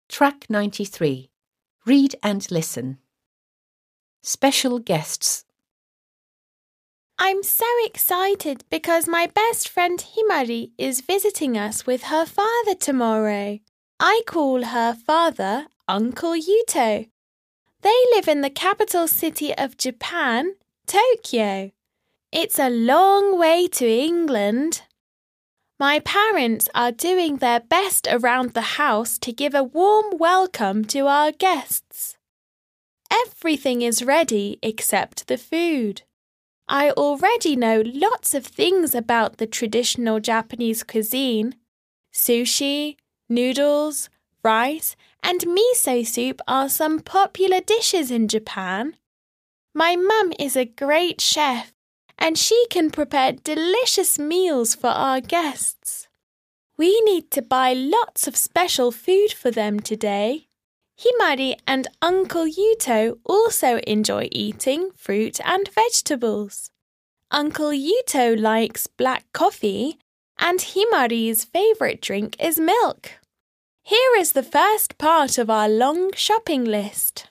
Track 93. Read and listen. Special guests. I'm so excited because my best friend Himari is visiting us with her father tomorrow. I call her father Uncle Yuto. They live in the capital city of Japan, Tokyo. It's a long way to England. My parents are doing their best around the house to give a warm welcome to our guests. Everything is ready except the food. I already know lots of things about the traditional Japanese cuisine. Sushi, noodles, rice, and miso soup are some popular dishes in Japan. My mum is a great chef, and she can prepare delicious meals for our guests. We need to buy lots of special food for them today. Himari and Uncle Yuto also enjoy eating fruit and vegetables. Uncle Yuto likes black coffee, and Himari's favourite drink is milk. Here is the first part of our long shopping list.